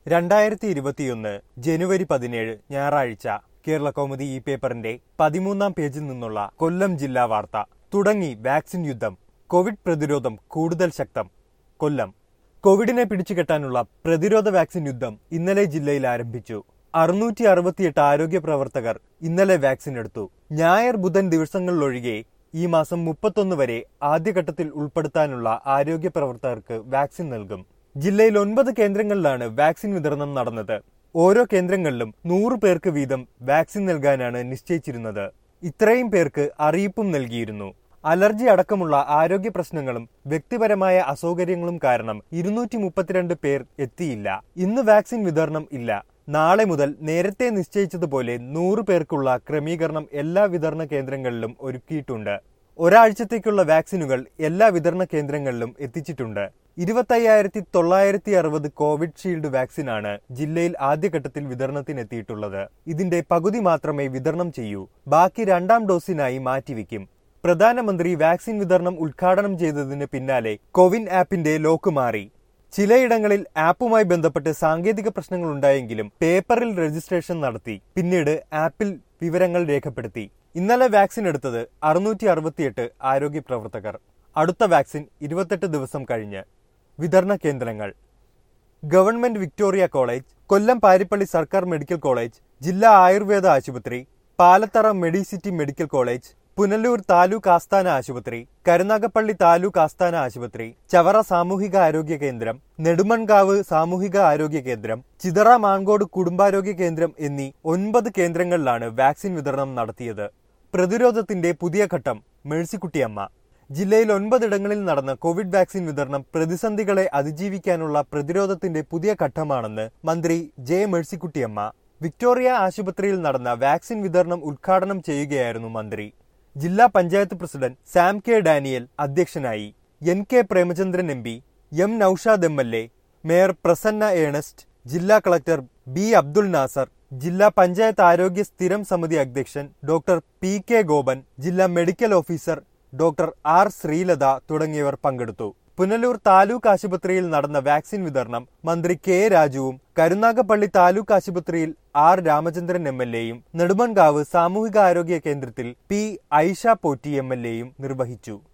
2021 ജനുവരി 17 ഞായറാഴ്ച കേരളകൗമുദി ഈ പേപ്പറിന്റെ 13-ാം പേജിൽ നിന്നുള്ള കൊല്ലം ജില്ലാ വാർത്ത. തുടങ്ങി വാക്സിൻ യുദ്ധം. കോവിഡ് പ്രതിരോധം കൂടുതൽ ശക്തം. കൊല്ലം. കോവിഡിനെ പിടിച്ചുകെട്ടാനുള്ള പ്രതിരോധ വാക്സിൻ യുദ്ധം ഇന്നലെ ജില്ലയിൽ ആരംഭിച്ചു. 668 ആരോഗ്യ പ്രവർത്തകർ ഇന്നലെ വാക്സിൻ എടുത്തു. ഞായർ ബുധൻ ദിവസങ്ങളിലൊഴികെ ഈ മാസം 31 വരെ ആദ്യഘട്ടത്തിൽ ഉൾപ്പെടുത്താനുള്ള ആരോഗ്യ പ്രവർത്തകർക്ക് വാക്സിൻ നൽകും. ജില്ലയിൽ 9 കേന്ദ്രങ്ങളിലാണ് വാക്സിൻ വിതരണം നടന്നത്. ഓരോ കേന്ദ്രങ്ങളിലും 100 പേർക്ക് വീതം വാക്സിൻ നൽകാനാണ് നിശ്ചയിച്ചിരുന്നത്. ഇത്രയും പേർക്ക് അറിയിപ്പും നൽകിയിരുന്നു. അലർജി അടക്കമുള്ള ആരോഗ്യ പ്രശ്നങ്ങളും വ്യക്തിപരമായ അസൗകര്യങ്ങളും കാരണം 232 പേർ എത്തിയില്ല. ഇന്ന് വാക്സിൻ വിതരണം ഇല്ല. നാളെ മുതൽ നേരത്തെ നിശ്ചയിച്ചതുപോലെ 100 പേർക്കുള്ള ക്രമീകരണം എല്ലാ വിതരണ കേന്ദ്രങ്ങളിലും ഒരുക്കിയിട്ടുണ്ട്. ഒരാഴ്ചത്തേക്കുള്ള വാക്സിനുകൾ എല്ലാ വിതരണ കേന്ദ്രങ്ങളിലും എത്തിച്ചിട്ടുണ്ട്. 25,960 കോവിഡ് ഷീൽഡ് വാക്സിനാണ് ജില്ലയിൽ ആദ്യഘട്ടത്തിൽ വിതരണത്തിനെത്തിയിട്ടുള്ളത്. ഇതിന്റെ പകുതി മാത്രമേ വിതരണം ചെയ്യൂ. ബാക്കി 2ാം ഡോസിനായി മാറ്റിവെക്കും. പ്രധാനമന്ത്രി വാക്സിൻ വിതരണം ഉദ്ഘാടനം ചെയ്തതിന് പിന്നാലെ കോവിൻ ആപ്പിന്റെ ലോക്ക് മാറി. ചിലയിടങ്ങളിൽ ആപ്പുമായി ബന്ധപ്പെട്ട് സാങ്കേതിക പ്രശ്നങ്ങളുണ്ടായെങ്കിലും പേപ്പറിൽ രജിസ്ട്രേഷൻ നടത്തി. പിന്നീട് ആപ്പിൽ വിവരങ്ങൾ രേഖപ്പെടുത്തി. ഇന്നലെ വാക്സിൻ എടുത്തത് 668 ആരോഗ്യ പ്രവർത്തകർ. അടുത്ത വാക്സിൻ 28 ദിവസം കഴിഞ്ഞ്. വിതരണ കേന്ദ്രങ്ങൾ: government victoria college, Kollam Parippally സർക്കാർ മെഡിക്കൽ കോളേജ്, ജില്ലാ ആയുർവേദ ആശുപത്രി, Palathara medicity medical college, Punalur taluk ആസ്ഥാന ആശുപത്രി, കരുനാഗപ്പള്ളി താലൂക്ക് ആസ്ഥാന ആശുപത്രി, ചവറ സാമൂഹിക ആരോഗ്യ കേന്ദ്രം, നെടുമൺകാവ് സാമൂഹിക ആരോഗ്യ കേന്ദ്രം, ചിതറ മാങ്കോട് കുടുംബാരോഗ്യ കേന്ദ്രം എന്നീ 9 കേന്ദ്രങ്ങളിലാണ് വാക്സിൻ വിതരണം നടത്തിയത്. പ്രതിരോധത്തിന്റെ പുതിയ ഘട്ടം. മേഴ്സിക്കുട്ടിയമ്മ. ജില്ലയിൽ 9 ഇടങ്ങളിൽ നടന്ന കോവിഡ് വാക്സിൻ വിതരണം പ്രതിസന്ധികളെ അതിജീവിക്കാനുള്ള പ്രതിരോധത്തിന്റെ പുതിയ ഘട്ടമാണെന്ന് മന്ത്രി ജെ മേഴ്സിക്കുട്ടിയമ്മ വിക്ടോറിയ ആശുപത്രിയിൽ നടന്ന വാക്സിൻ വിതരണം ഉദ്ഘാടനം ചെയ്യുകയായിരുന്നു മന്ത്രി. ജില്ലാ panchayat president Sam K Daniel അധ്യക്ഷനായി. NK Premachandran MP, M Noushad MLA, mayor Prasanna Ernest, ജില്ലാ കളക്ടർ B അബ്ദുൾ നാസർ, ജില്ലാ പഞ്ചായത്ത് ആരോഗ്യ സ്ഥിരം സമിതി അധ്യക്ഷൻ ഡോക്ടർ PK ഗോപൻ, ജില്ലാ medical officer doctor R Sreelatha തുടങ്ങിയവർ പങ്കെടുത്തു. പുനലൂർ താലൂക്ക് ആശുപത്രിയിൽ നടന്ന വാക്സിൻ വിതരണം മന്ത്രി K രാജുവും കരുനാഗപ്പള്ളി താലൂക്ക് ആശുപത്രിയിൽ R രാമചന്ദ്രൻ MLAയും നെടുമൺകാവ് സാമൂഹിക ആരോഗ്യ കേന്ദ്രത്തിൽ P ഐഷ പോറ്റി MLAയും നിർവഹിച്ചു.